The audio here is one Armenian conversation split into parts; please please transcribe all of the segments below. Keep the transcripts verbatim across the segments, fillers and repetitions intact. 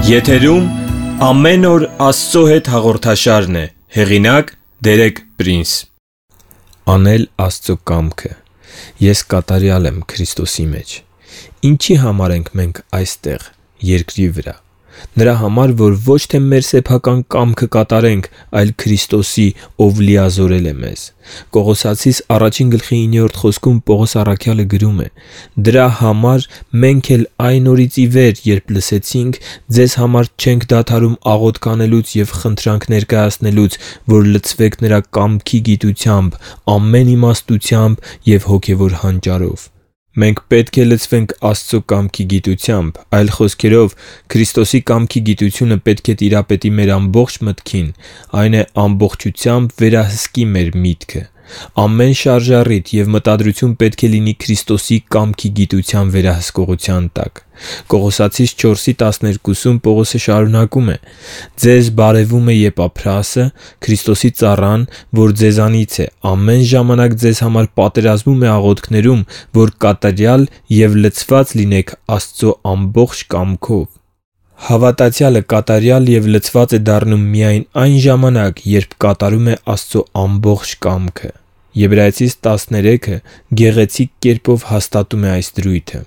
Եթերում ամեն օր Աստծո հետ հաղորդաշարն է, հեղինակ Դերեկ Պրինս։ Անել Աստծո կամքը։ Ես կատարյալ եմ Քրիստոսի մեջ։ Ինչի համար ենք մենք այստեղ, երկրի վրա։ Նրա համար, որ ոչ թե մեր սեփական կամքը կատարենք, այլ Քրիստոսի, ով լիազորել է մեզ։ Կողոսացիս առաջին գլխի իններորդ խոսքում Պողոս առաքյալը գրում է. «Դրա համար մենք էլ այն օրից ի վեր, երբ լսեցինք, ձեզ համար չենք դադարում աղոթք անելուց և խնդրանք ներկայացնելուց, որ լցվեք նրա կամքի գիտությամբ, ամեն իմաստությամբ և հոգևոր հանճարով»։ Մենք պետք է լցվենք Աստծո կամքի գիտությամբ, այլ խոսքերով, Քրիստոսի կամքի գիտությունը պետք է տիրապետի մեր ամբողջ մտքին, այն է ամբողջությամբ վերահսկի մեր միտքը։ Ամեն շարժառիթ և մտադրություն պետք է լինի Քրիստոսի կամքի գիտության վերահսկողության տակ։ Կողոսացիս չորսի տասներկուսում Պողոսը շարունակում է. «Ձեզ բարևում է Եպափրասը, Քրիստոսի ծառան, որ ձեզանից է, ամեն ժամանակ ձեզ համար պատերազմում է աղոթքներում, որ կատարյալ և լցված լինեք Աստծո ամբողջ կամքով»։ Հավատացյալը կատարյալ և լցված է դառնում միայն այն ժամանակ, երբ կատարում է Աստծո ամբողջ կամքը։ Եբրայեցիս տասներեքը գեղեցիկ կերպով հաստատում է այս դրույթը.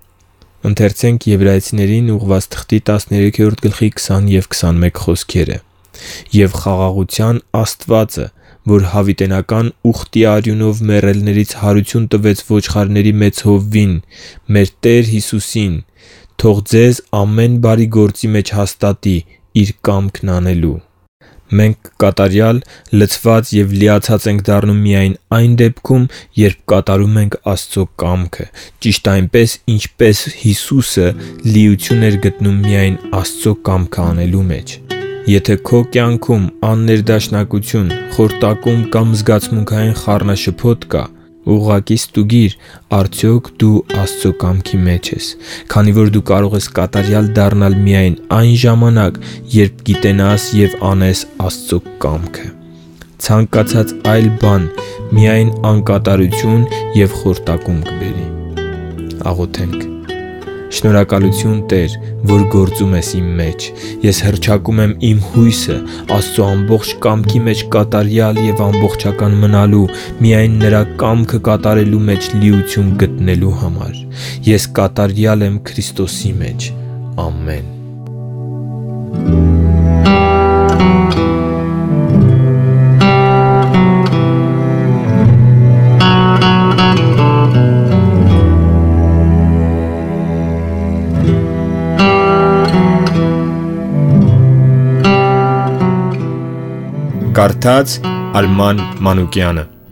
«Եվ խաղաղության Աստվածը, որ հավիտենական ուխտի արյունով մեռելներից հարություն տվեց ոչխարների մեծ հովվին, մեր Տեր Հիսուսին, թող ձեզ ամեն բարի գործի մեջ հաստատի իր կամքն անելու»։ Մենք կատարյալ, լցված և լիացած ենք դառնում միայն այն դեպքում, երբ կատարում ենք Աստծո կամքը, ճիշտ այնպես, ինչպես Հիսուսը լիություն էր գտնում միայն Աստծո կամքը անելու մեջ։ Եթե քո կյանքում աններդաշնակություն, խորտակում կամ զգացմունքային խառնաշփոթ կա, ուղղակի ստուգիր՝ արդյոք դու Աստծո կամքի մեջ ես, քանի որ դու կարող ես կատարյալ դառնալ միայն այն ժամանակ, երբ գիտենաս և անես Աստծո կամքը։ Ցանկացած այլ բան միայն անկատարություն և խորտակում կբերի։ Աղոթենք։ Շնորհակալություն, Տեր, որ գործում ես իմ մեջ։ Ես հռչակում եմ իմ հույսը Աստծո ամբողջ կամքի մեջ կատարյալ և ամբողջական մնալու, միայն նրա կամքը կատարելու մեջ լիություն գտնելու համար։ Ես կատարյալ եմ Քրիստոսի մեջ։ Ամեն։ Կարդաց Արման Մանուկյանը։